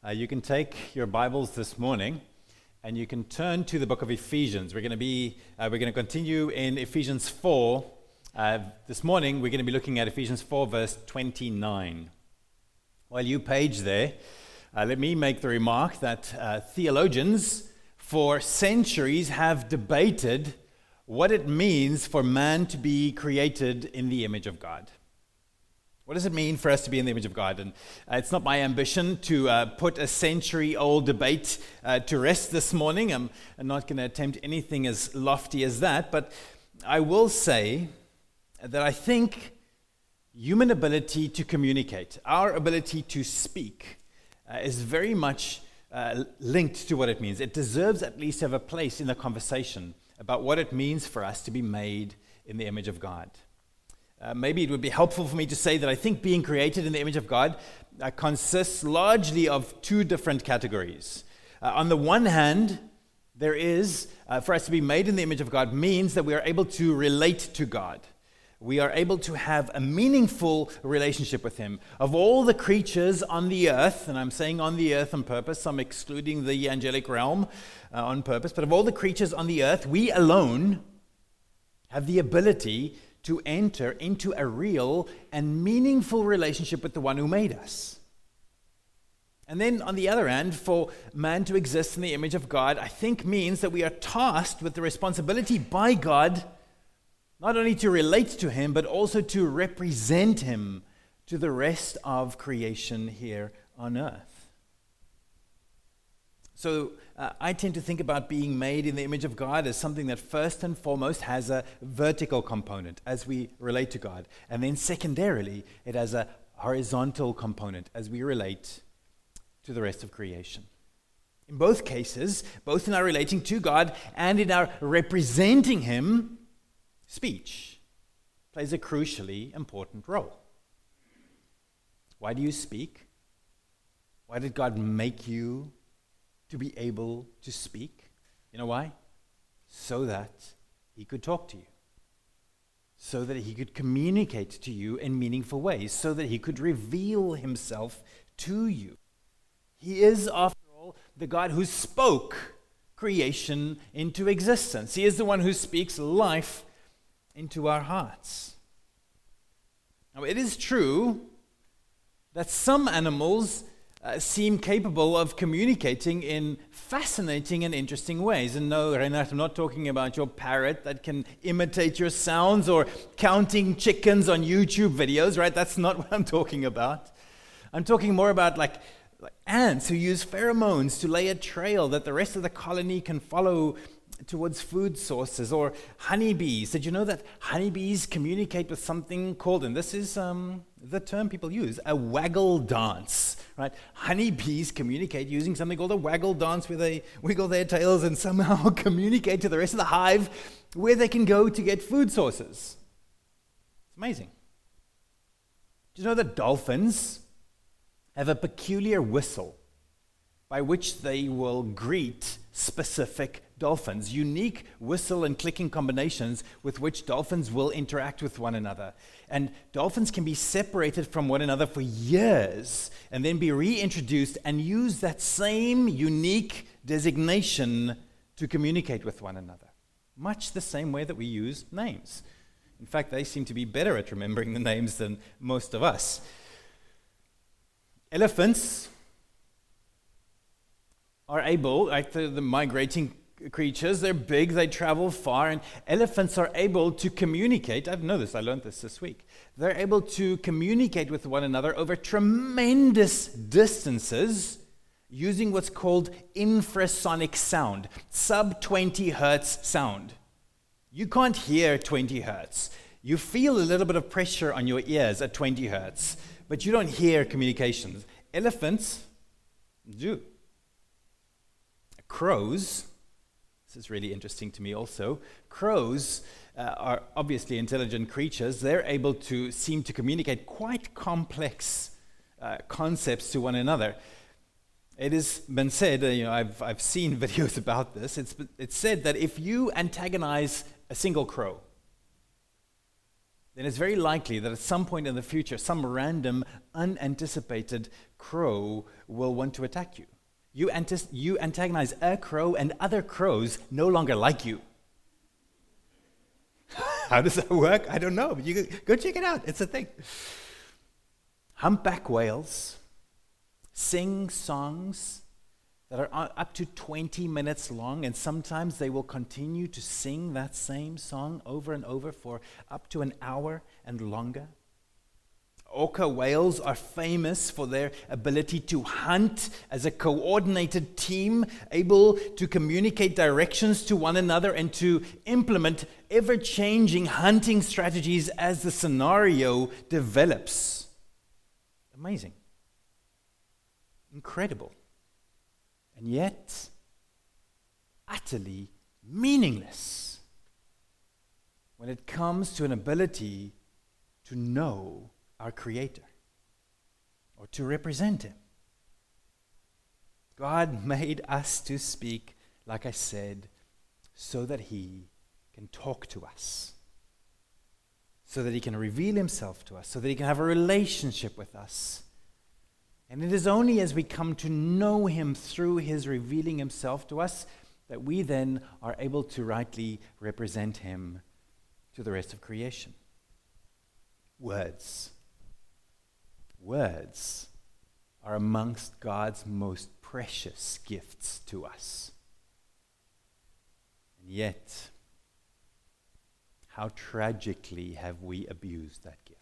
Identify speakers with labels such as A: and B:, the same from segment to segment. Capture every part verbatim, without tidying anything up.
A: Uh, you can take your Bibles this morning and you can turn to the book of Ephesians. We're going to be, uh, we're going to continue in Ephesians four. Uh, this morning we're going to be looking at Ephesians four verse twenty-nine. While you page there, uh, let me make the remark that uh, theologians for centuries have debated what it means for man to be created in the image of God. What does it mean for us to be in the image of God? And uh, it's not my ambition to uh, put a century-old debate uh, to rest this morning. I'm, I'm not going to attempt anything as lofty as that, but I will say that I think human ability to communicate, our ability to speak, uh, is very much uh, linked to what it means. It deserves at least to have a place in the conversation about what it means for us to be made in the image of God. Uh, maybe it would be helpful for me to say that I think being created in the image of God uh, consists largely of two different categories. Uh, on the one hand, there is, uh, for us to be made in the image of God means that we are able to relate to God. We are able to have a meaningful relationship with Him. Of all the creatures on the earth, and I'm saying on the earth on purpose, I'm excluding the angelic realm uh, on purpose, but of all the creatures on the earth, we alone have the ability to enter into a real and meaningful relationship with the one who made us. And then on the other hand, for man to exist in the image of God, I think means that we are tasked with the responsibility by God not only to relate to Him, but also to represent Him to the rest of creation here on earth. So uh, I tend to think about being made in the image of God as something that first and foremost has a vertical component as we relate to God. And then secondarily, it has a horizontal component as we relate to the rest of creation. In both cases, both in our relating to God and in our representing Him, speech plays a crucially important role. Why do you speak? Why did God make you to be able to speak? You know why? So that He could talk to you. So that He could communicate to you in meaningful ways. So that He could reveal Himself to you. He is, after all, the God who spoke creation into existence. He is the one who speaks life into our hearts. Now, it is true that some animals uh, seem capable of communicating in fascinating and interesting ways. And no, Reinhard, I'm not talking about your parrot that can imitate your sounds or counting chickens on YouTube videos, right? That's not what I'm talking about. I'm talking more about like, like ants who use pheromones to lay a trail that the rest of the colony can follow towards food sources, or honeybees. Did you know that honeybees communicate with something called, and this is um, the term people use, a waggle dance, right? Honeybees communicate using something called a waggle dance where they wiggle their tails and somehow communicate to the rest of the hive where they can go to get food sources. It's amazing. Do you know that dolphins have a peculiar whistle by which they will greet specific dolphins, unique whistle and clicking combinations with which dolphins will interact with one another. And dolphins can be separated from one another for years and then be reintroduced and use that same unique designation to communicate with one another, much the same way that we use names. In fact, they seem to be better at remembering the names than most of us. Elephants are able, like the, the migrating creatures, they're big, they travel far, and elephants are able to communicate. I've noticed, I learned this this week. They're able to communicate with one another over tremendous distances using what's called infrasonic sound, sub twenty hertz sound. You can't hear twenty hertz. You feel a little bit of pressure on your ears at twenty hertz, but you don't hear communications. Elephants do. Crows, this is really interesting to me also, crows uh, are obviously intelligent creatures. They're able to seem to communicate quite complex uh, concepts to one another. It has been said, uh, you know, I've, I've seen videos about this, it's, it's said that if you antagonize a single crow, then it's very likely that at some point in the future, some random, unanticipated crow will want to attack you. You, antis- you antagonize a crow, and other crows no longer like you. How does that work? I don't know, but you go check it out. It's a thing. Humpback whales sing songs that are up to twenty minutes long, and sometimes they will continue to sing that same song over and over for up to an hour and longer. Orca whales are famous for their ability to hunt as a coordinated team, able to communicate directions to one another and to implement ever-changing hunting strategies as the scenario develops. Amazing. Incredible. And yet, utterly meaningless when it comes to an ability to know our Creator or to represent Him. God made us to speak, like I said, so that He can talk to us, so that He can reveal Himself to us, so that He can have a relationship with us. And it is only as we come to know Him through His revealing Himself to us that we then are able to rightly represent Him to the rest of creation. Words. Words are amongst God's most precious gifts to us. And yet, how tragically have we abused that gift?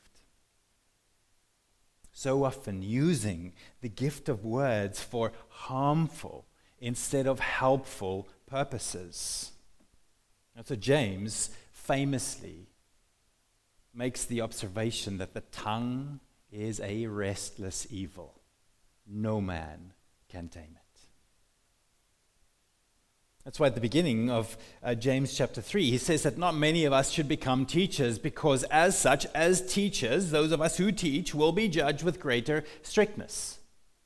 A: So often using the gift of words for harmful instead of helpful purposes. And so James famously makes the observation that the tongue is a restless evil. No man can tame it. That's why at the beginning of uh, James chapter three, he says that not many of us should become teachers, because as such, as teachers, those of us who teach will be judged with greater strictness.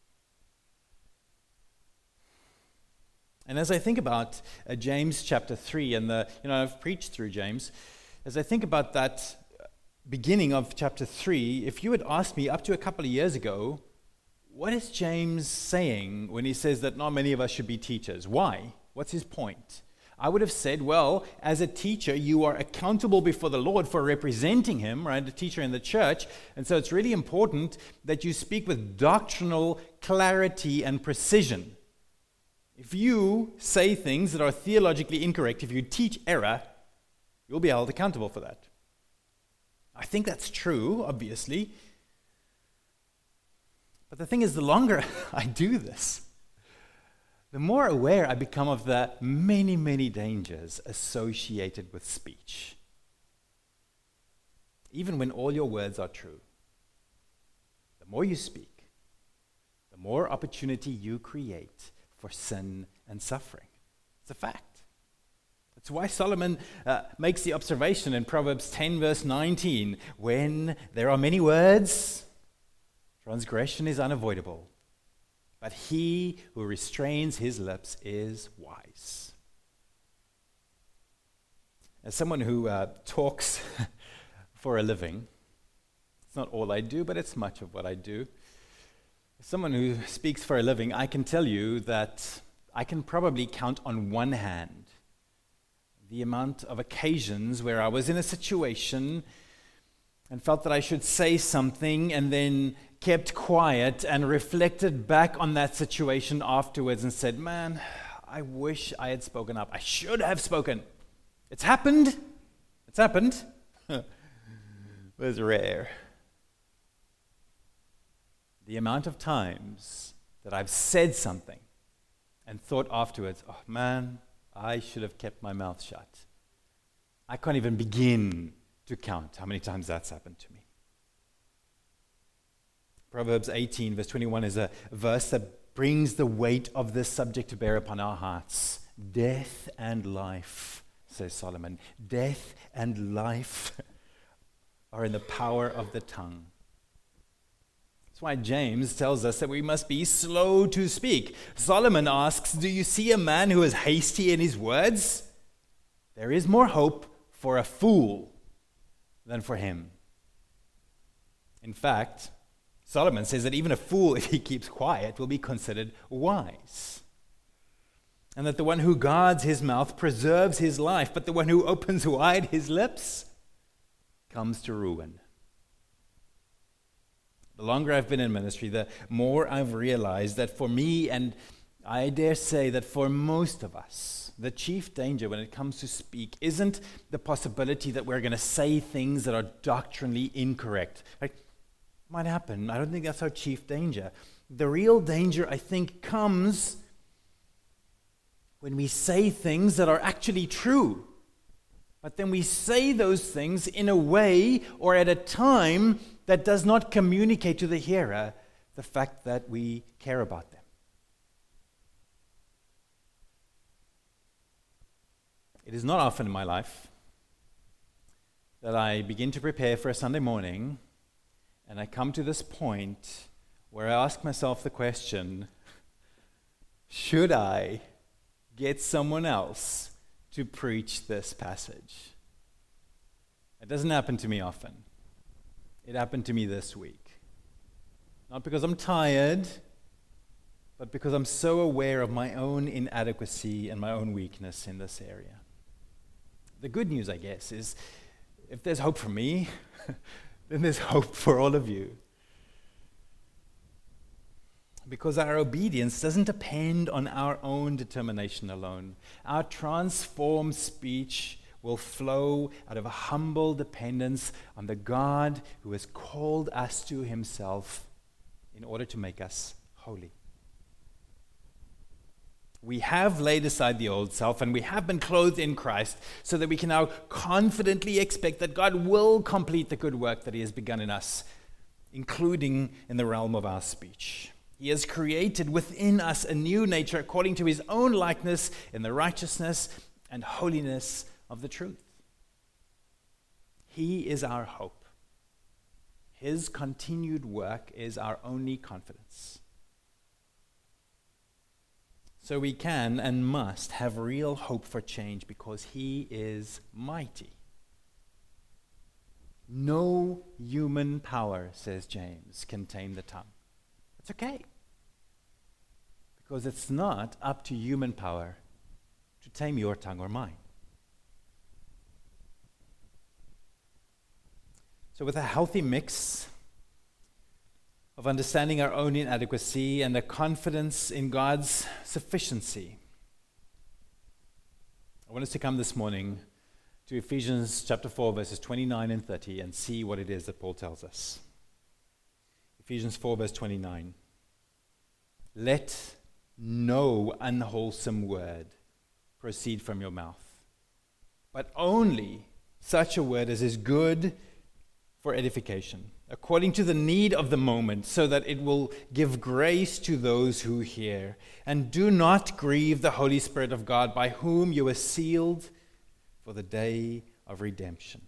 A: And as I think about uh, James chapter three, and the, you know, I've preached through James, as I think about that beginning of chapter three, if you had asked me up to a couple of years ago, what is James saying when he says that not many of us should be teachers? Why? What's his point? I would have said, well, as a teacher, you are accountable before the Lord for representing Him, right? A teacher in the church. And so it's really important that you speak with doctrinal clarity and precision. If you say things that are theologically incorrect, if you teach error, you'll be held accountable for that. I think that's true, obviously. But the thing is, the longer I do this, the more aware I become of the many, many dangers associated with speech. Even when all your words are true, the more you speak, the more opportunity you create for sin and suffering. It's a fact. That's why Solomon uh, makes the observation in Proverbs ten, verse nineteen, when there are many words, transgression is unavoidable. But he who restrains his lips is wise. As someone who uh, talks for a living, it's not all I do, but it's much of what I do. As someone who speaks for a living, I can tell you that I can probably count on one hand the amount of occasions where I was in a situation and felt that I should say something and then kept quiet and reflected back on that situation afterwards and said, man, I wish I had spoken up. I should have spoken. It's happened. It's happened. It was rare. The amount of times that I've said something and thought afterwards, oh man, I should have kept my mouth shut. I can't even begin to count how many times that's happened to me. Proverbs eighteen, verse twenty-one is a verse that brings the weight of this subject to bear upon our hearts. Death and life, says Solomon. Death and life are in the power of the tongue. That's why James tells us that we must be slow to speak. Solomon asks, do you see a man who is hasty in his words? There is more hope for a fool than for him. In fact, Solomon says that even a fool, if he keeps quiet, will be considered wise. And that the one who guards his mouth preserves his life, but the one who opens wide his lips comes to ruin. The longer I've been in ministry, the more I've realized that for me, and I dare say that for most of us, the chief danger when it comes to speak isn't the possibility that we're going to say things that are doctrinally incorrect. Like, might happen. I don't think that's our chief danger. The real danger, I think, comes when we say things that are actually true. But then we say those things in a way or at a time that does not communicate to the hearer the fact that we care about them. It is not often in my life that I begin to prepare for a Sunday morning and I come to this point where I ask myself the question, should I get someone else to preach this passage? It doesn't happen to me often. It happened to me this week. Not because I'm tired, but because I'm so aware of my own inadequacy and my own weakness in this area. The good news, I guess, is if there's hope for me, then there's hope for all of you. Because our obedience doesn't depend on our own determination alone. Our transformed speech will flow out of a humble dependence on the God who has called us to himself in order to make us holy. We have laid aside the old self and we have been clothed in Christ so that we can now confidently expect that God will complete the good work that he has begun in us, including in the realm of our speech. He has created within us a new nature according to his own likeness in the righteousness and holiness of the truth. He is our hope. His continued work is our only confidence. So we can and must have real hope for change because he is mighty. No human power, says James, can tame the tongue. It's okay. Because it's not up to human power to tame your tongue or mine. So with a healthy mix of understanding our own inadequacy and a confidence in God's sufficiency, I want us to come this morning to Ephesians chapter four, verses twenty-nine and thirty, and see what it is that Paul tells us. Ephesians four, verse twenty-nine. Let no unwholesome word proceed from your mouth, but only such a word as is good for edification, according to the need of the moment, so that it will give grace to those who hear. And do not grieve the Holy Spirit of God, by whom you are sealed for the day of redemption.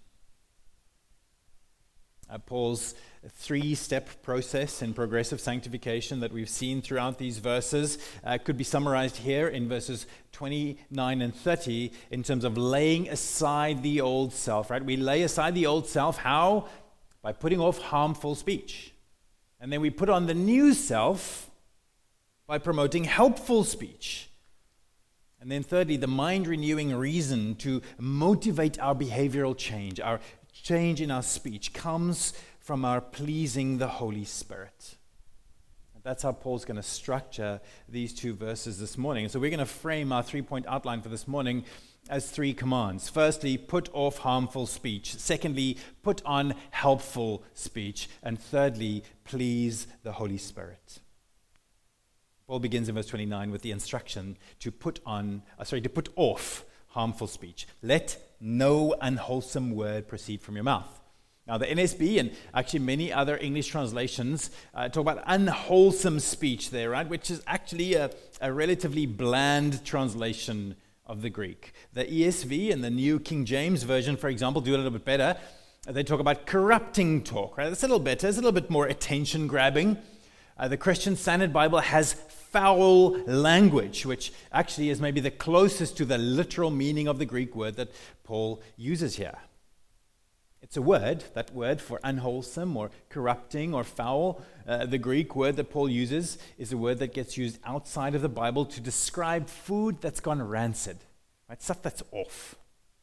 A: Uh, Paul's three-step process in progressive sanctification that we've seen throughout these verses uh, could be summarized here in verses twenty-nine and thirty in terms of laying aside the old self, right? We lay aside the old self, how? By putting off harmful speech. And then we put on the new self by promoting helpful speech. And then thirdly, the mind-renewing reason to motivate our behavioral change, our change in our speech, comes from our pleasing the Holy Spirit. That's how Paul's going to structure these two verses this morning. So we're going to frame our three-point outline for this morning as three commands. Firstly, put off harmful speech. Secondly, put on helpful speech. And thirdly, please the Holy Spirit. Paul begins in verse twenty-nine with the instruction to put on, uh, sorry, to put off harmful speech. Let no unwholesome word proceed from your mouth. Now, the N S B and actually many other English translations uh, talk about unwholesome speech there, right? Which is actually a, a relatively bland translation of the Greek. The E S V and the New King James Version, for example, do a little bit better. They talk about corrupting talk, right? It's a little better. It's a little bit more attention-grabbing. Uh, the Christian Standard Bible has foul language, which actually is maybe the closest to the literal meaning of the Greek word that Paul uses here. It's a word, that word for unwholesome or corrupting or foul. Uh, the Greek word that Paul uses is a word that gets used outside of the Bible to describe food that's gone rancid, right? Stuff that's off.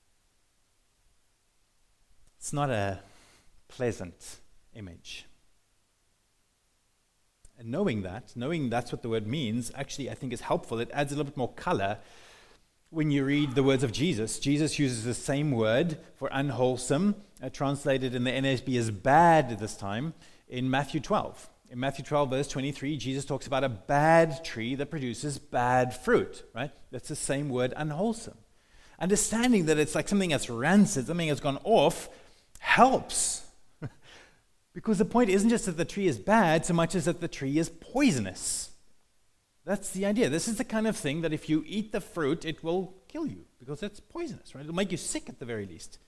A: It's not a pleasant image. And knowing that, knowing that's what the word means, actually I think is helpful. It adds a little bit more color when you read the words of Jesus. Jesus uses the same word for unwholesome, uh, translated in the N A S B as bad this time, in Matthew twelve. In Matthew twelve, verse twenty-three, Jesus talks about a bad tree that produces bad fruit, right? That's the same word, unwholesome. Understanding that it's like something that's rancid, something that's gone off, helps. Because the point isn't just that the tree is bad so much as that the tree is poisonous. That's the idea. This is the kind of thing that if you eat the fruit, it will kill you because it's poisonous, right? It'll make you sick at the very least.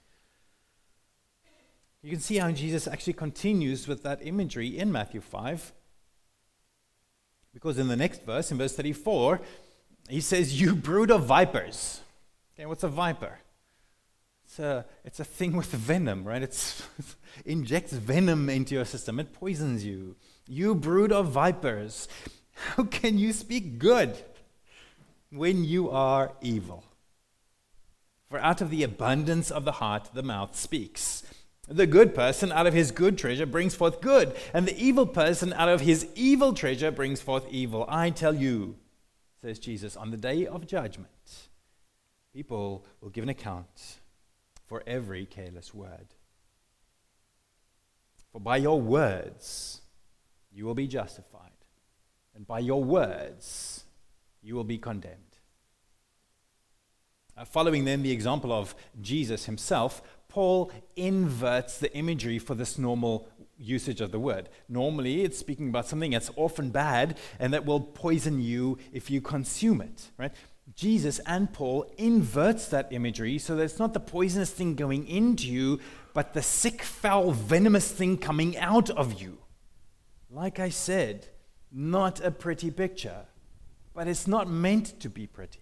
A: You can see how Jesus actually continues with that imagery in Matthew five. Because in the next verse, in verse thirty-four, he says, "You brood of vipers." Okay, what's a viper? It's a, it's a thing with venom, right? It's, it injects venom into your system. It poisons you. You brood of vipers. How can you speak good when you are evil? For out of the abundance of the heart, the mouth speaks. The good person out of his good treasure brings forth good, and the evil person out of his evil treasure brings forth evil. I tell you, says Jesus, on the day of judgment, people will give an account for every careless word. For by your words you will be justified, and by your words you will be condemned. Uh, following then the example of Jesus himself, Paul inverts the imagery for this normal usage of the word. Normally, it's speaking about something that's often bad and that will poison you if you consume it, right? Jesus and Paul inverts that imagery so that it's not the poisonous thing going into you, but the sick, foul, venomous thing coming out of you. Like I said, not a pretty picture, but it's not meant to be pretty.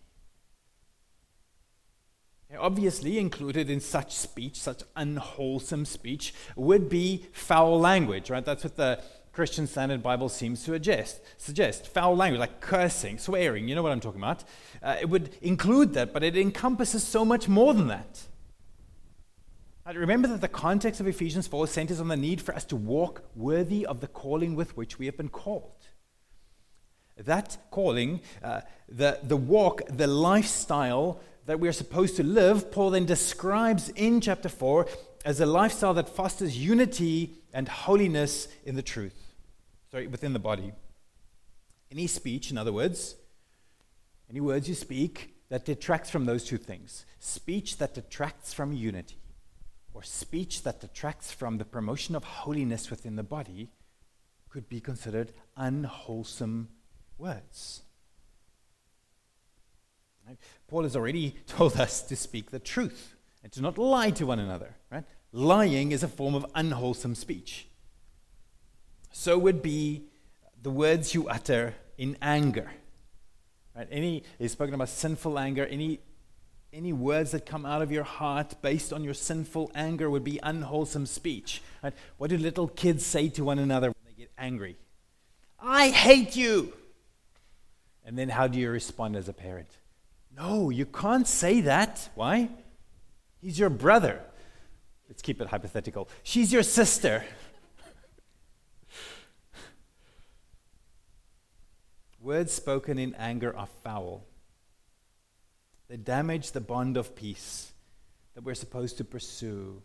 A: Obviously, included in such speech, such unwholesome speech, would be foul language, right? That's what the Christian Standard Bible seems to suggest. Suggest foul language, like cursing, swearing. You know what I'm talking about. Uh, it would include that, but it encompasses so much more than that. Right, remember that the context of Ephesians four centers on the need for us to walk worthy of the calling with which we have been called. That calling, uh, the, the walk, the lifestyle that we are supposed to live, Paul then describes in chapter four as a lifestyle that fosters unity and holiness in the truth. Sorry, within the body. Any speech, in other words, any words you speak that detracts from those two things, speech that detracts from unity, or speech that detracts from the promotion of holiness within the body, could be considered unwholesome words. Right? Paul has already told us to speak the truth and to not lie to one another. Right? Lying is a form of unwholesome speech. So would be the words you utter in anger. Right? Any, he's spoken about sinful anger. Any, any words that come out of your heart based on your sinful anger would be unwholesome speech. Right? What do little kids say to one another when they get angry? I hate you. And then how do you respond as a parent? No, you can't say that. Why? He's your brother. Let's keep it hypothetical. She's your sister. Words spoken in anger are foul. They damage the bond of peace that we're supposed to pursue.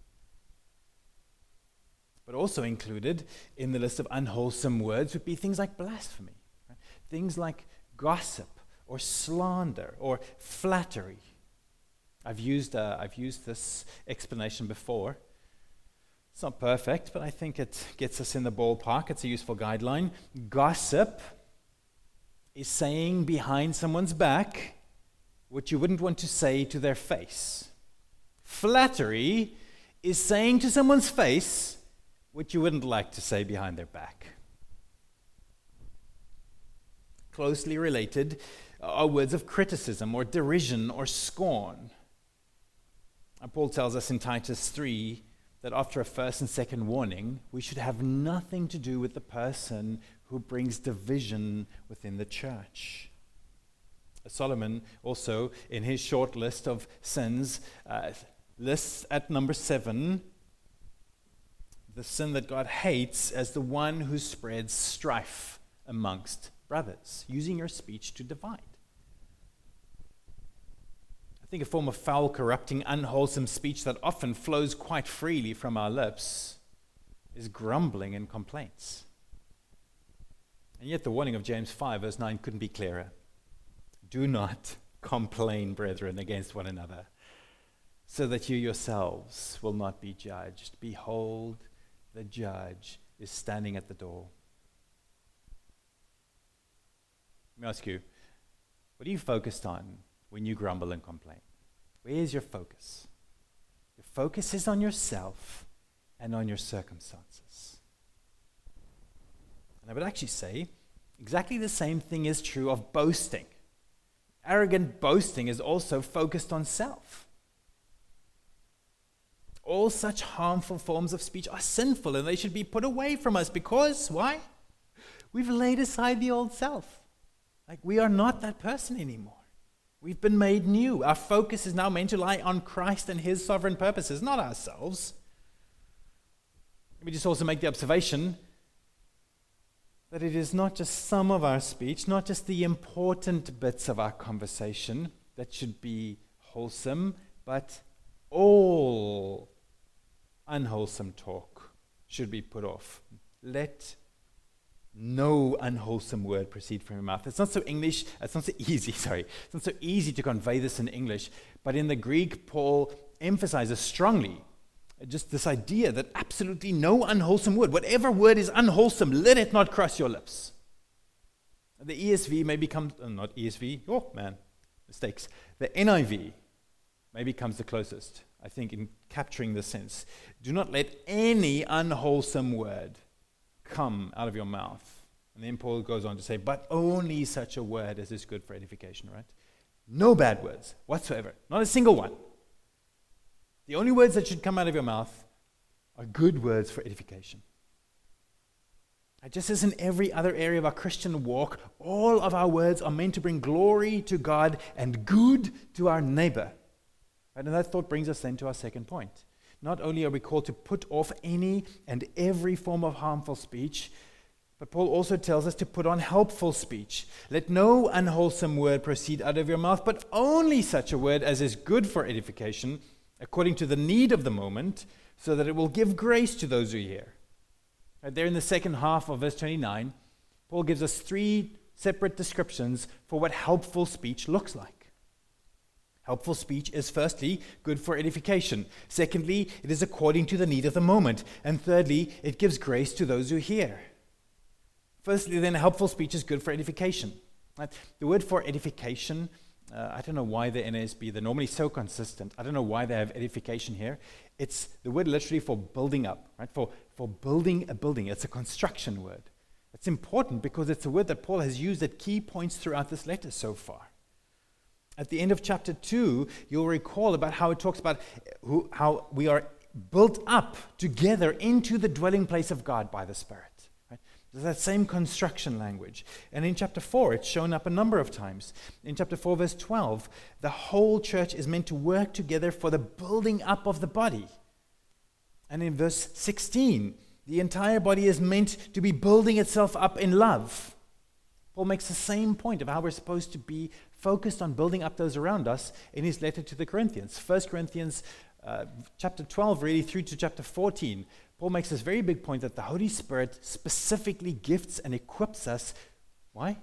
A: But also included in the list of unwholesome words would be things like blasphemy, right? Things like gossip or slander or flattery. I've used uh, I've used this explanation before. It's not perfect, but I think it gets us in the ballpark. It's a useful guideline. Gossip is saying behind someone's back what you wouldn't want to say to their face. Flattery is saying to someone's face what you wouldn't like to say behind their back. Closely related are words of criticism or derision or scorn. And Paul tells us in Titus three that after a first and second warning, we should have nothing to do with the person who brings division within the church. Solomon also, in his short list of sins, uh, lists at number seven the sin that God hates as the one who spreads strife amongst brothers, using your speech to divide. I think a form of foul, corrupting, unwholesome speech that often flows quite freely from our lips is grumbling and complaints. And yet the warning of James five, verse nine couldn't be clearer. Do not complain, brethren, against one another, so that you yourselves will not be judged. Behold, the judge is standing at the door. Let me ask you, what are you focused on when you grumble and complain? Where is your focus? Your focus is on yourself and on your circumstances. And I would actually say exactly the same thing is true of boasting. Arrogant boasting is also focused on self. All such harmful forms of speech are sinful and they should be put away from us because, why? We've laid aside the old self. Like, we are not that person anymore. We've been made new. Our focus is now meant to lie on Christ and His sovereign purposes, not ourselves. Let me just also make the observation that it is not just some of our speech, not just the important bits of our conversation that should be wholesome, but all unwholesome talk should be put off. Let no unwholesome word proceed from your mouth. It's not so English, it's not so easy, sorry. It's not so easy to convey this in English, but in the Greek, Paul emphasizes strongly just this idea that absolutely no unwholesome word, whatever word is unwholesome, let it not cross your lips. The E S V may become, uh, not E S V, oh man, mistakes. The N I V maybe comes the closest, I think, in capturing the sense. Do not let any unwholesome word come out of your mouth. And then Paul goes on to say, but only such a word as is good for edification, right? No bad words whatsoever, not a single one. The only words that should come out of your mouth are good words for edification. And just as in every other area of our Christian walk, all of our words are meant to bring glory to God and good to our neighbor. And that thought brings us then to our second point. Not only are we called to put off any and every form of harmful speech, but Paul also tells us to put on helpful speech. Let no unwholesome word proceed out of your mouth, but only such a word as is good for edification, according to the need of the moment, so that it will give grace to those who hear. Right there in the second half of verse twenty-nine, Paul gives us three separate descriptions for what helpful speech looks like. Helpful speech is firstly good for edification. Secondly, it is according to the need of the moment. And thirdly, it gives grace to those who hear. Firstly, then, helpful speech is good for edification. Right? The word for edification, uh, I don't know why the N A S B, they're normally so consistent. I don't know why they have edification here. It's the word literally for building up, right? For, for building a building. It's a construction word. It's important because it's a word that Paul has used at key points throughout this letter so far. At the end of chapter two, you'll recall about how it talks about who, how we are built up together into the dwelling place of God by the Spirit. Right? There's that same construction language. And in chapter four, it's shown up a number of times. In chapter four, verse twelve, the whole church is meant to work together for the building up of the body. And in verse sixteen, the entire body is meant to be building itself up in love. Paul makes the same point of how we're supposed to be focused on building up those around us in his letter to the Corinthians. First Corinthians uh, chapter twelve, really through to chapter fourteen, Paul makes this very big point that the Holy Spirit specifically gifts and equips us. Why?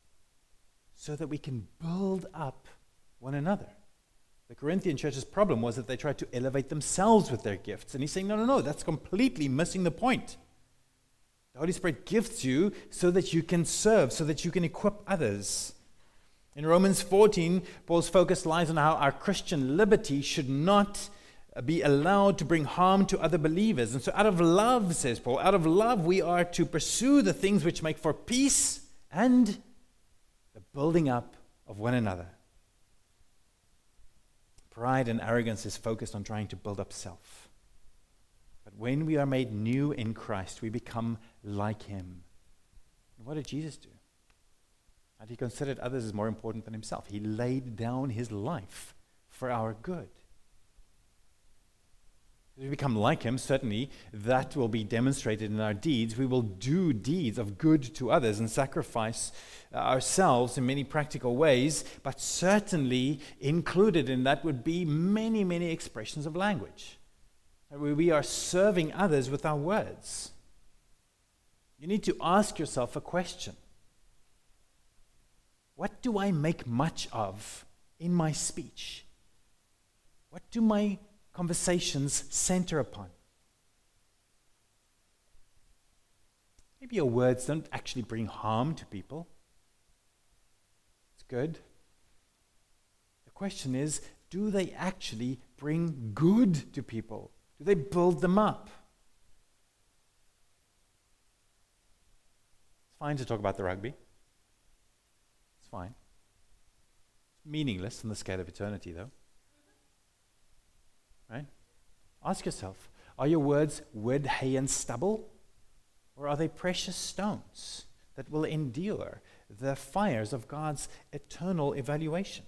A: So that we can build up one another. The Corinthian church's problem was that they tried to elevate themselves with their gifts. And he's saying, no, no, no, that's completely missing the point. The Holy Spirit gifts you so that you can serve, so that you can equip others. In Romans fourteen, Paul's focus lies on how our Christian liberty should not be allowed to bring harm to other believers. And so out of love, says Paul, out of love we are to pursue the things which make for peace and the building up of one another. Pride and arrogance is focused on trying to build up self. But when we are made new in Christ, we become like him. And what did Jesus do? And he considered others as more important than himself. He laid down his life for our good. As we become like him, certainly that will be demonstrated in our deeds. We will do deeds of good to others and sacrifice ourselves in many practical ways, but certainly included in that would be many, many expressions of language. We are serving others with our words. You need to ask yourself a question. What do I make much of in my speech? What do my conversations center upon? Maybe your words don't actually bring harm to people. It's good. The question is, do they actually bring good to people? Do they build them up? It's fine to talk about the rugby. It's fine. It's meaningless on the scale of eternity, though. Right? Ask yourself, are your words wood, hay, and stubble? Or are they precious stones that will endure the fires of God's eternal evaluation?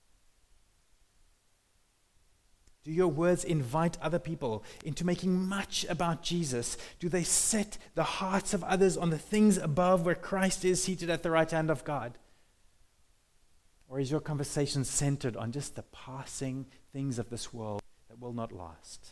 A: Do your words invite other people into making much about Jesus? Do they set the hearts of others on the things above where Christ is seated at the right hand of God? Or is your conversation centered on just the passing things of this world that will not last?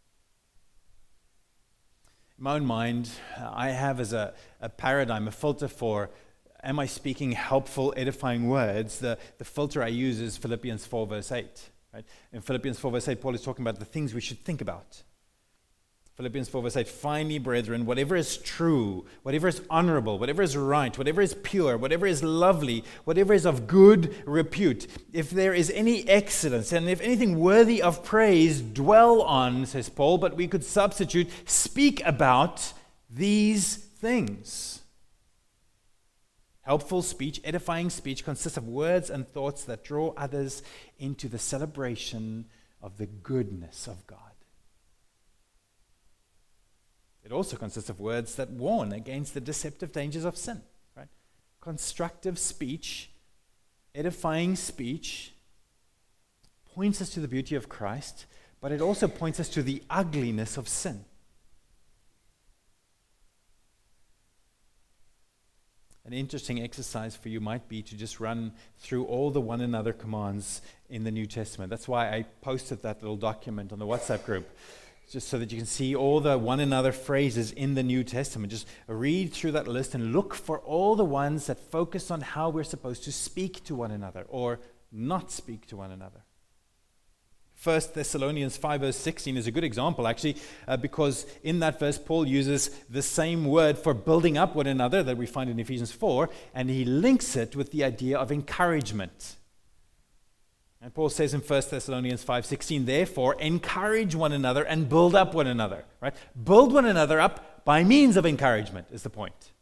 A: In my own mind, I have as a, a paradigm, a filter for, am I speaking helpful, edifying words? The, the filter I use is Philippians four, verse eight. Right? In Philippians four, verse eight, Paul is talking about the things we should think about. Philippians four, verse eight, finally, brethren, whatever is true, whatever is honorable, whatever is right, whatever is pure, whatever is lovely, whatever is of good repute, if there is any excellence, and if anything worthy of praise, dwell on, says Paul, but we could substitute, speak about these things. Helpful speech, edifying speech consists of words and thoughts that draw others into the celebration of the goodness of God. It also consists of words that warn against the deceptive dangers of sin. Right? Constructive speech, edifying speech, points us to the beauty of Christ, but it also points us to the ugliness of sin. An interesting exercise for you might be to just run through all the one another commands in the New Testament. That's why I posted that little document on the WhatsApp group, just so that you can see all the one another phrases in the New Testament. Just read through that list and look for all the ones that focus on how we're supposed to speak to one another or not speak to one another. First Thessalonians five, verse sixteen is a good example, actually, uh, because in that verse, Paul uses the same word for building up one another that we find in Ephesians four, and he links it with the idea of encouragement. And Paul says in First Thessalonians five sixteen, therefore, encourage one another and build up one another. Right? Build one another up by means of encouragement is the point.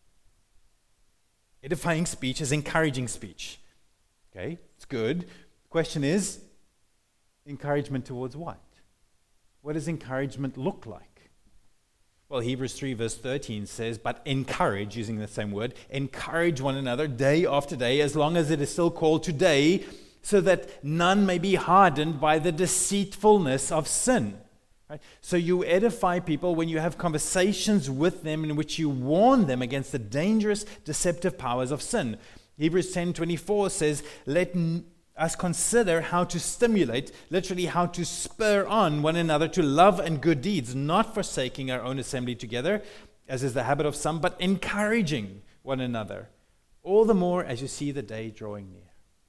A: Edifying speech is encouraging speech. Okay, it's good. The question is, encouragement towards what? What does encouragement look like? Well, Hebrews three, verse thirteen says, but encourage, using the same word, encourage one another day after day, as long as it is still called today, so that none may be hardened by the deceitfulness of sin. Right? So you edify people when you have conversations with them in which you warn them against the dangerous, deceptive powers of sin. Hebrews ten twenty-four says, let n- us consider how to stimulate, literally how to spur on one another to love and good deeds, not forsaking our own assembly together, as is the habit of some, but encouraging one another, all the more as you see the day drawing near.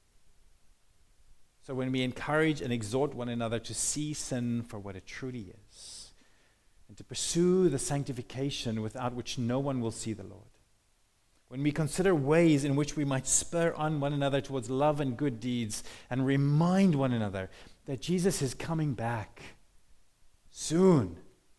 A: So when we encourage and exhort one another to see sin for what it truly is, and to pursue the sanctification without which no one will see the Lord, when we consider ways in which we might spur on one another towards love and good deeds, and remind one another that Jesus is coming back soon,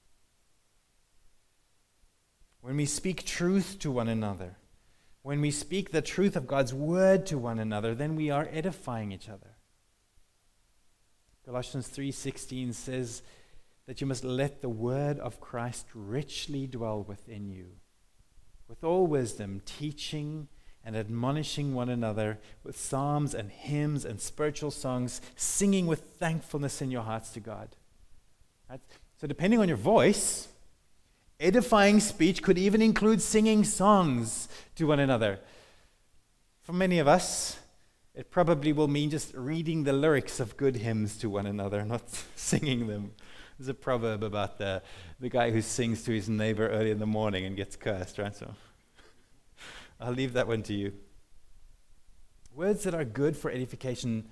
A: when we speak truth to one another, when we speak the truth of God's word to one another, then we are edifying each other. Colossians three sixteen says, that you must let the word of Christ richly dwell within you, with all wisdom, teaching and admonishing one another with psalms and hymns and spiritual songs, singing with thankfulness in your hearts to God. Right? So depending on your voice, edifying speech could even include singing songs to one another. For many of us, it probably will mean just reading the lyrics of good hymns to one another, not singing them. There's a proverb about the, the guy who sings to his neighbor early in the morning and gets cursed, right? So I'll leave that one to you. Words that are good for edification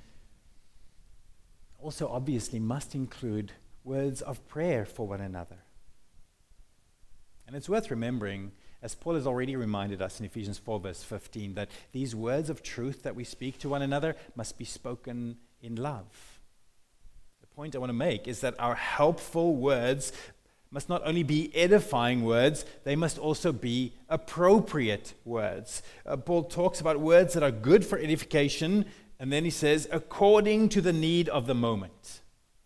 A: also obviously must include words of prayer for one another. And it's worth remembering, as Paul has already reminded us in Ephesians four verse fifteen, that these words of truth that we speak to one another must be spoken in love. The point I want to make is that our helpful words must not only be edifying words, they must also be appropriate words. Uh, Paul talks about words that are good for edification, and then he says, according to the need of the moment.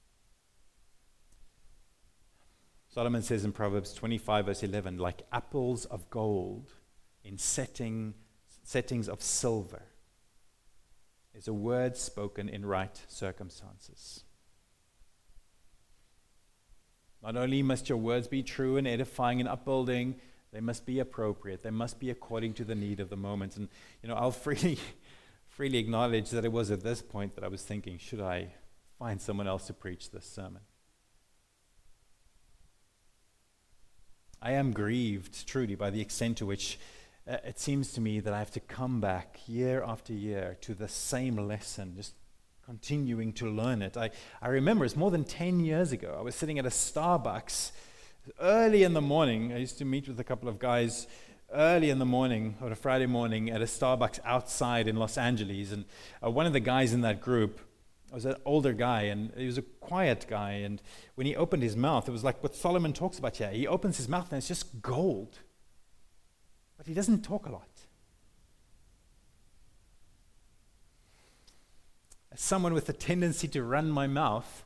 A: Solomon says in Proverbs twenty-five verse eleven, like apples of gold in setting, settings of silver is a word spoken in right circumstances. Not only must your words be true and edifying and upbuilding, they must be appropriate. They must be according to the need of the moment. And, you know, I'll freely, freely acknowledge that it was at this point that I was thinking, should I find someone else to preach this sermon? I am grieved, truly, by the extent to which uh, it seems to me that I have to come back year after year to the same lesson, just continuing to learn it. I, I remember it's more than ten years ago. I was sitting at a Starbucks early in the morning. I used to meet with a couple of guys early in the morning, on a Friday morning, at a Starbucks outside in Los Angeles. And uh, one of the guys in that group was an older guy, and he was a quiet guy. And when he opened his mouth, it was like what Solomon talks about here. He opens his mouth, and it's just gold. But he doesn't talk a lot. As someone with a tendency to run my mouth,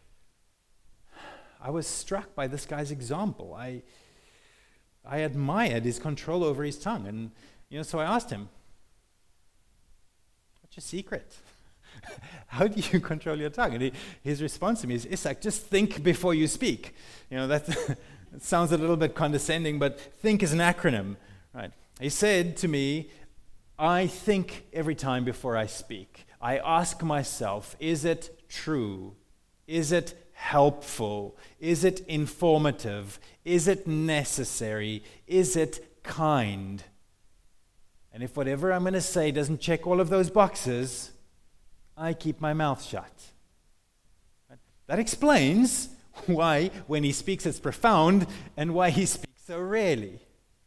A: I was struck by this guy's example. I I admired his control over his tongue. And, you know, so I asked him, what's your secret? How do you control your tongue? And he, his response to me is, Isak, just think before you speak. You know, that, that sounds a little bit condescending, but think is an acronym, right? He said to me, I think every time before I speak. I ask myself, is it true? Is it helpful? Is it informative? Is it necessary? Is it kind? And if whatever I'm going to say doesn't check all of those boxes, I keep my mouth shut. That explains why when he speaks it's profound and why he speaks so rarely.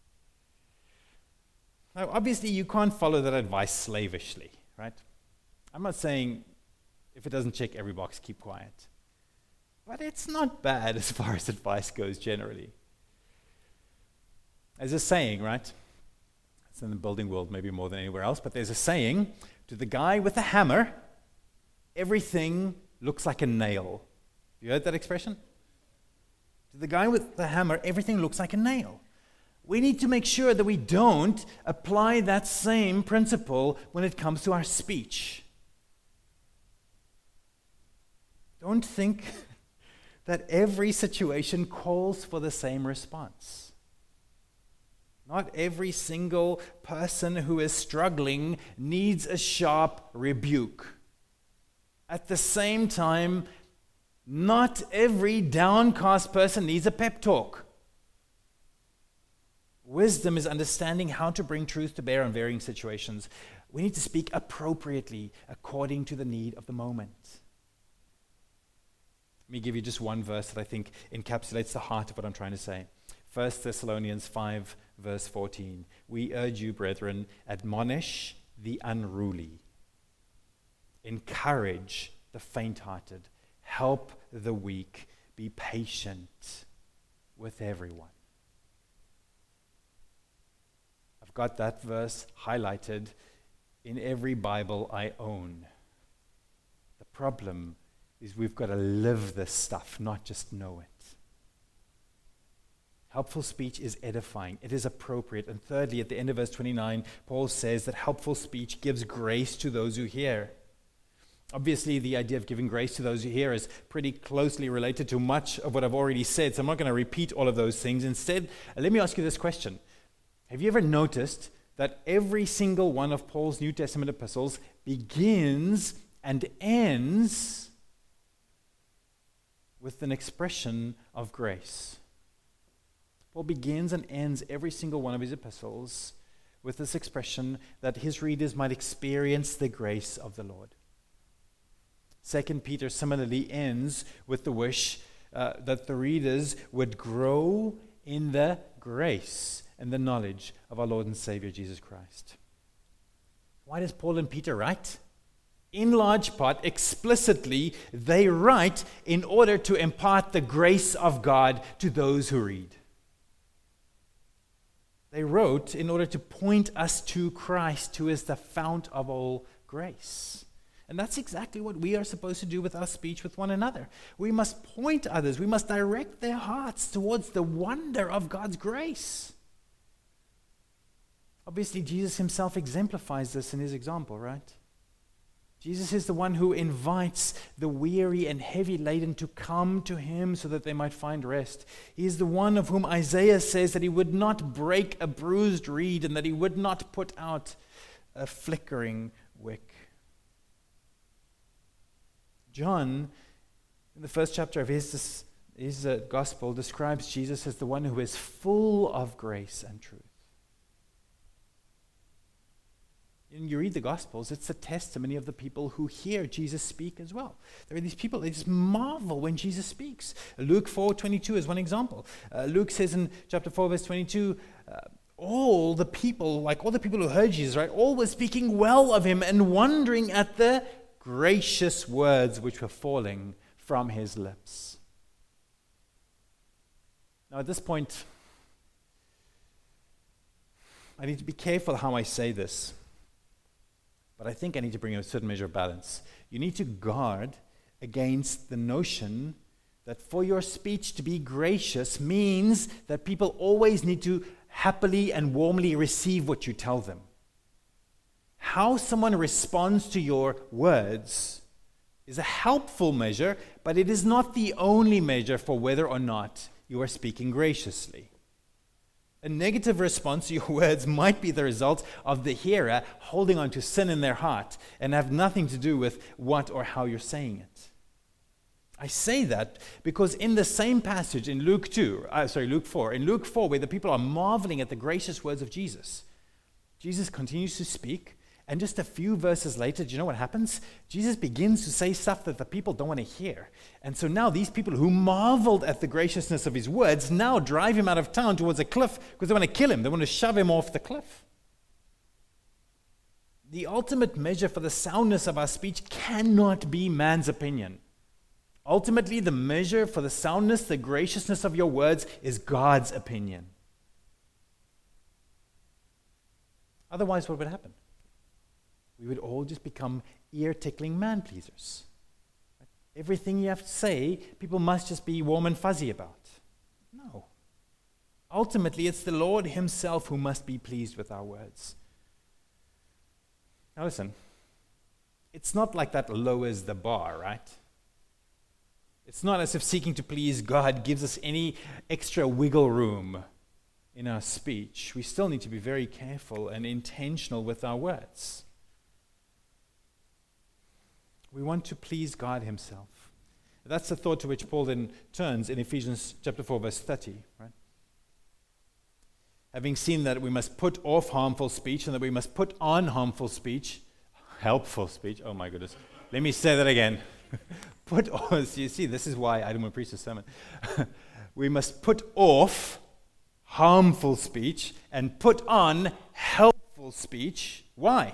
A: Now, obviously you can't follow that advice slavishly, right? I'm not saying if it doesn't check every box, keep quiet. But it's not bad as far as advice goes generally. There's a saying, right? It's in the building world maybe more than anywhere else, but there's a saying, to the guy with the hammer, everything looks like a nail. You heard that expression? To the guy with the hammer, everything looks like a nail. We need to make sure that we don't apply that same principle when it comes to our speech. Don't think that every situation calls for the same response. Not every single person who is struggling needs a sharp rebuke. At the same time, not every downcast person needs a pep talk. Wisdom is understanding how to bring truth to bear on varying situations. We need to speak appropriately according to the need of the moment. Let me give you just one verse that I think encapsulates the heart of what I'm trying to say. First Thessalonians five, verse fourteen. We urge you, brethren, admonish the unruly. Encourage the faint-hearted. Help the weak. Be patient with everyone. I've got that verse highlighted in every Bible I own. The problem is we've got to live this stuff, not just know it. Helpful speech is edifying. It is appropriate. And thirdly, at the end of verse twenty-nine, Paul says that helpful speech gives grace to those who hear. Obviously, the idea of giving grace to those who hear is pretty closely related to much of what I've already said, so I'm not going to repeat all of those things. Instead, let me ask you this question. Have you ever noticed that every single one of Paul's New Testament epistles begins and ends with an expression of grace? Paul begins and ends every single one of his epistles with this expression that his readers might experience the grace of the Lord. Second Peter similarly ends with the wish uh, that the readers would grow in the grace and the knowledge of our Lord and Savior Jesus Christ. Why does Paul and Peter write? In large part, explicitly, they write in order to impart the grace of God to those who read. They wrote in order to point us to Christ, who is the fount of all grace. And that's exactly what we are supposed to do with our speech with one another. We must point others, we must direct their hearts towards the wonder of God's grace. Obviously, Jesus himself exemplifies this in his example, right? Jesus is the one who invites the weary and heavy laden to come to him so that they might find rest. He is the one of whom Isaiah says that he would not break a bruised reed and that he would not put out a flickering wick. John, in the first chapter of his, his uh, gospel, describes Jesus as the one who is full of grace and truth. And you read the Gospels, it's a testimony of the people who hear Jesus speak as well. There are these people, they just marvel when Jesus speaks. Luke four twenty-two is one example. Uh, Luke says in chapter four, verse twenty-two, uh, all the people, like all the people who heard Jesus, right, all were speaking well of him and wondering at the gracious words which were falling from his lips. Now at this point, I need to be careful how I say this. But I think I need to bring a certain measure of balance. You need to guard against the notion that for your speech to be gracious means that people always need to happily and warmly receive what you tell them. How someone responds to your words is a helpful measure, but it is not the only measure for whether or not you are speaking graciously. A negative response to your words might be the result of the hearer holding on to sin in their heart and have nothing to do with what or how you're saying it. I say that because in the same passage in Luke two, uh, sorry, Luke four, in Luke four, where the people are marveling at the gracious words of Jesus, Jesus continues to speak, and just a few verses later, do you know what happens? Jesus begins to say stuff that the people don't want to hear. And so now these people who marveled at the graciousness of his words now drive him out of town towards a cliff because they want to kill him. They want to shove him off the cliff. The ultimate measure for the soundness of our speech cannot be man's opinion. Ultimately, the measure for the soundness, the graciousness of your words is God's opinion. Otherwise, what would happen? We would all just become ear-tickling man-pleasers. Everything you have to say, people must just be warm and fuzzy about. No. Ultimately, it's the Lord himself who must be pleased with our words. Now listen, it's not like that lowers the bar, right? It's not as if seeking to please God gives us any extra wiggle room in our speech. We still need to be very careful and intentional with our words. We want to please God himself. That's the thought to which Paul then turns in Ephesians chapter four, verse thirty, right? Having seen that we must put off harmful speech and that we must put on harmful speech, helpful speech, oh my goodness. Let me say that again. Put on, you see, this is why I don't want to preach this sermon. We must put off harmful speech and put on helpful speech. Why?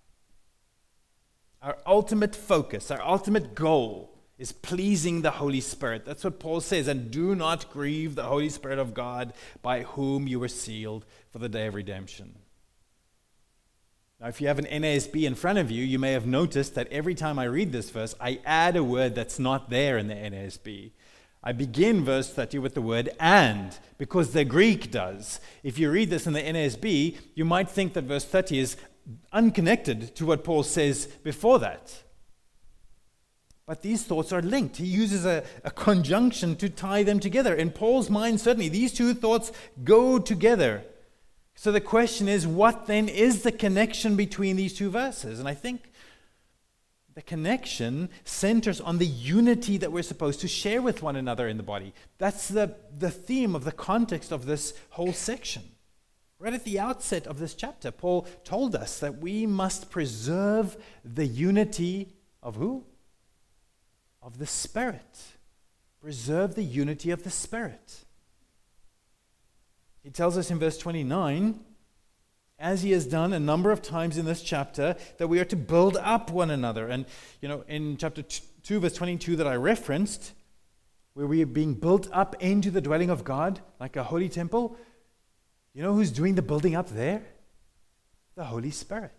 A: Our ultimate focus, our ultimate goal is pleasing the Holy Spirit. That's what Paul says. And do not grieve the Holy Spirit of God, by whom you were sealed for the day of redemption. Now, if you have an N A S B in front of you, you may have noticed that every time I read this verse, I add a word that's not there in the N A S B. I begin verse thirty with the word and, because the Greek does. If you read this in the N A S B, you might think that verse thirty is unconnected to what Paul says before that. But these thoughts are linked. He uses a, a conjunction to tie them together. In Paul's mind, certainly, these two thoughts go together. So the question is, what then is the connection between these two verses? And I think the connection centers on the unity that we're supposed to share with one another in the body. That's the, the theme of the context of this whole section. Right at the outset of this chapter, Paul told us that we must preserve the unity of who? Of the Spirit. Preserve the unity of the Spirit. He tells us in verse twenty-nine, as he has done a number of times in this chapter, that we are to build up one another. And, you know, in chapter two, verse twenty-two that I referenced, where we are being built up into the dwelling of God, like a holy temple, you know who's doing the building up there? The Holy Spirit.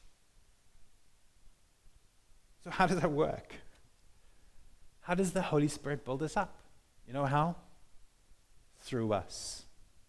A: So how does that work? How does the Holy Spirit build us up? You know how? Through us.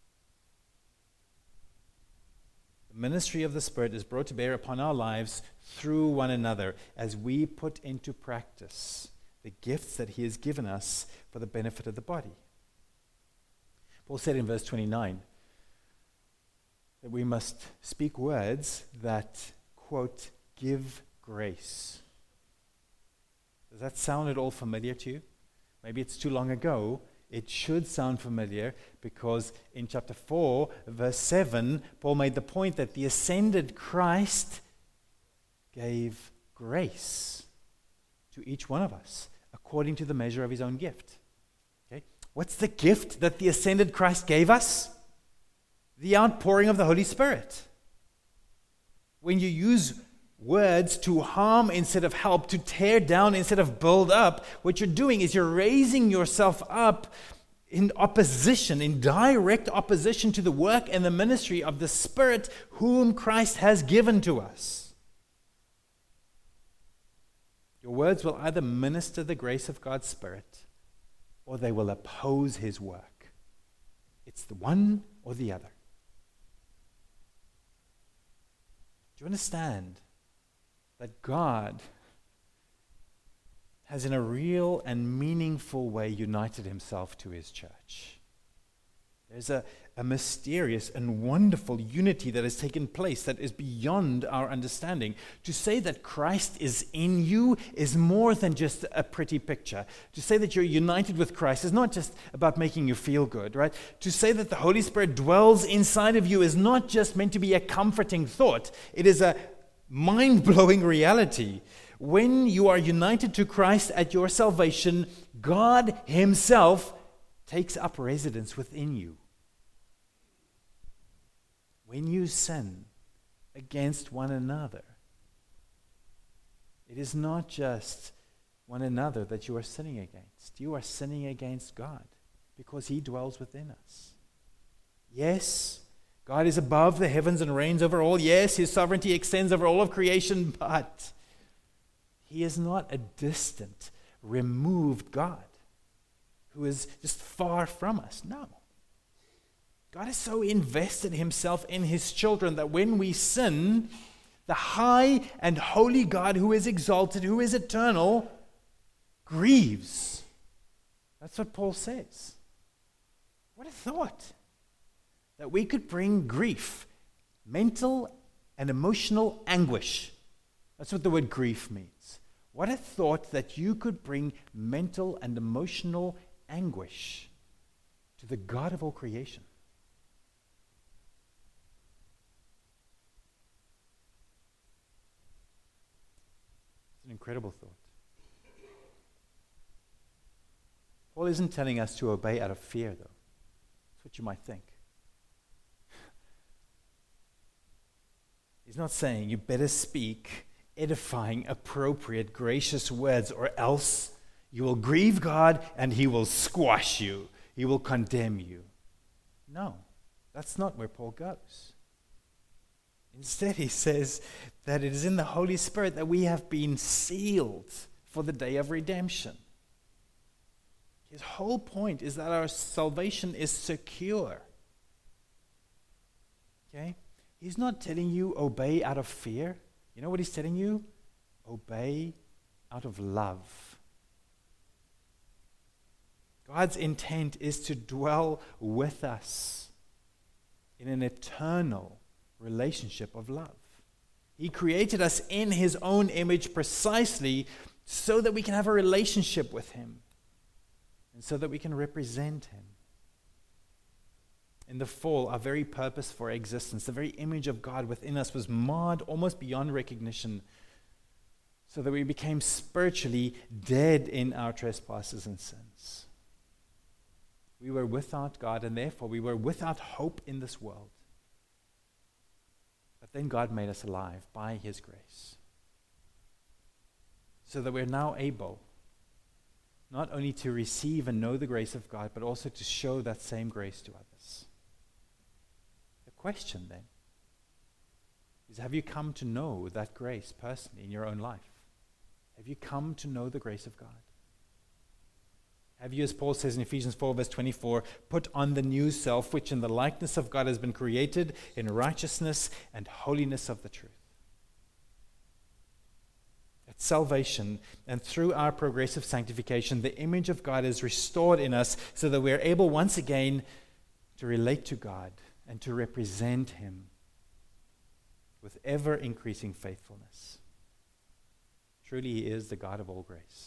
A: The ministry of the Spirit is brought to bear upon our lives through one another as we put into practice the gifts that He has given us for the benefit of the body. Paul said in verse twenty-nine that we must speak words that, quote, give grace. Does that sound at all familiar to you? Maybe it's too long ago. It should sound familiar because in chapter four, verse seven, Paul made the point that the ascended Christ gave grace to each one of us according to the measure of His own gift. Okay? What's the gift that the ascended Christ gave us? The outpouring of the Holy Spirit. When you use words to harm instead of help, to tear down instead of build up, what you're doing is you're raising yourself up in opposition, in direct opposition to the work and the ministry of the Spirit whom Christ has given to us. Your words will either minister the grace of God's Spirit or they will oppose His work. It's the one or the other. Do you understand that God has in a real and meaningful way united Himself to His church? There's a, a mysterious and wonderful unity that has taken place that is beyond our understanding. To say that Christ is in you is more than just a pretty picture. To say that you're united with Christ is not just about making you feel good, right? To say that the Holy Spirit dwells inside of you is not just meant to be a comforting thought. It is a mind-blowing reality. When you are united to Christ at your salvation, God Himself takes up residence within you. When you sin against one another, it is not just one another that you are sinning against. You are sinning against God because He dwells within us. Yes, God is above the heavens and reigns over all. Yes, His sovereignty extends over all of creation, but He is not a distant, removed God who is just far from us. No. God is so invested Himself in His children that when we sin, the high and holy God who is exalted, who is eternal, grieves. That's what Paul says. What a thought. That we could bring grief, mental and emotional anguish. That's what the word grief means. What a thought that you could bring mental and emotional anguish to the God of all creation. It's an incredible thought. Paul isn't telling us to obey out of fear, though. That's what you might think. He's not saying you better speak edifying, appropriate, gracious words, or else you will grieve God and He will squash you. He will condemn you. No, that's not where Paul goes. Instead, he says that it is in the Holy Spirit that we have been sealed for the day of redemption. His whole point is that our salvation is secure. Okay? He's not telling you obey out of fear. You know what he's telling you? Obey out of love. God's intent is to dwell with us in an eternal relationship of love. He created us in his own image precisely so that we can have a relationship with him and so that we can represent him. In the fall, our very purpose for existence, the very image of God within us was marred almost beyond recognition, so that we became spiritually dead in our trespasses and sins. We were without God, and therefore we were without hope in this world. But then God made us alive by his grace, so that we're now able not only to receive and know the grace of God, but also to show that same grace to others. The question then is, have you come to know that grace personally in your own life? Have you come to know the grace of God? Have you, as Paul says in Ephesians four, verse twenty-four, put on the new self, which in the likeness of God has been created in righteousness and holiness of the truth? At salvation and through our progressive sanctification, the image of God is restored in us so that we are able once again to relate to God and to represent him with ever-increasing faithfulness. Truly, he is the God of all grace.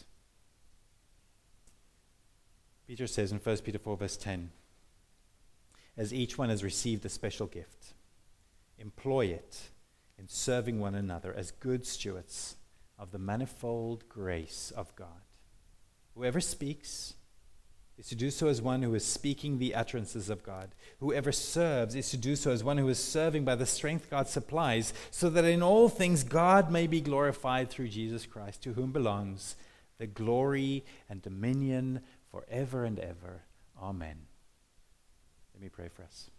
A: Peter says in First Peter four, verse ten, as each one has received a special gift, employ it in serving one another as good stewards of the manifold grace of God. Whoever speaks is to do so as one who is speaking the utterances of God. Whoever serves is to do so as one who is serving by the strength God supplies, so that in all things God may be glorified through Jesus Christ, to whom belongs the glory and dominion forever and ever. Amen. Let me pray for us.